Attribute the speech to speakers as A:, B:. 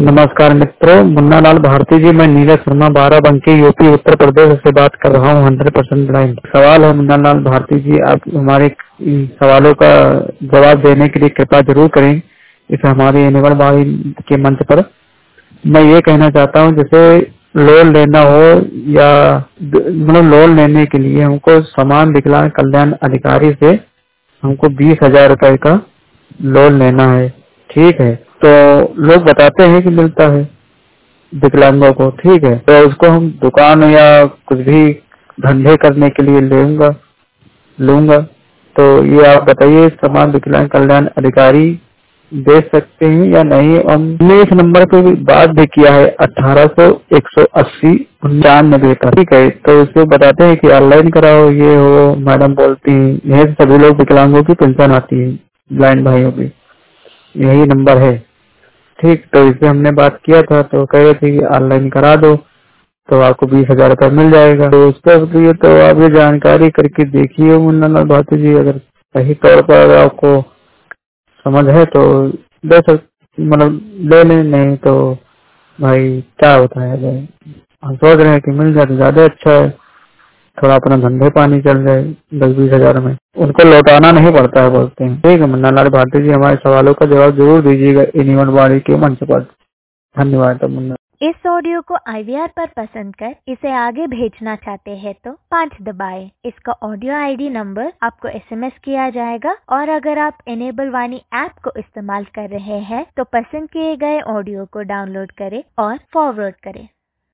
A: नमस्कार मित्रों, मुन्ना लाल भारती जी, मैं नीरज शर्मा बाराबंकी यूपी उत्तर प्रदेश से बात कर रहा हूँ। 100% ब्लाइंड सवाल है। मुन्ना लाल भारती जी, आप हमारे सवालों का जवाब देने के लिए कृपया जरूर करें इस हमारी एनिमल बाड़ी के मंच पर। मैं ये कहना चाहता हूँ, जैसे लोन लेना हो या मतलब लोन लेने के लिए हमको समान विकलांग कल्याण अधिकारी से हमको 20,000 रुपए का लोन लेना है। ठीक है, तो लोग बताते हैं कि मिलता है विकलांगों को। ठीक है, तो उसको हम दुकान या कुछ भी धंधे करने के लिए लूंगा। तो ये आप बताइए, समान विकलांग कल्याण अधिकारी दे सकते हैं या नहीं। हमने इस नंबर पे भी बात भी किया है, 1800-180-99 का। ठीक है, तो उसको बताते हैं कि ऑनलाइन कराओ, ये हो मैडम बोलती हैं। यही सभी लोग विकलांगों की पेंशन आती है, ब्लाइंड भाइयों की, यही नंबर है। ठीक, तो इससे हमने बात किया था, तो कह रहे थे कि ऑनलाइन करा दो तो आपको 20,000 रुपये मिल जाएगा। तो उसका लिए तो आप ये जानकारी करके देखिए मुन्ना लाल भारती जी, अगर सही तौर पर अगर आपको समझ है तो दे मतलब ले लें, नहीं तो भाई क्या होता है भाई, हम सोच रहे हैं कि मिल जाए तो ज्यादा अच्छा है, थोड़ा अपना धंधे पानी चल जाए। 10-20 हजार में उनको लौटाना नहीं पड़ता है, बोलते हैं। ठीक है मुन्ना लाल भारती जी, हमारे सवालों का जवाब जरूर दीजिएगा एनिमल बाड़ी के मंच पर। धन्यवाद मुन्ना।
B: इस ऑडियो को IVR पर पसंद कर इसे आगे भेजना चाहते हैं तो 5 दबाएं। इसका ऑडियो ID नंबर आपको SMS किया जाएगा। और अगर आप एनेबल वाणी ऐप को इस्तेमाल कर रहे हैं तो पसंद किए गए ऑडियो को डाउनलोड करें और फॉरवर्ड करें।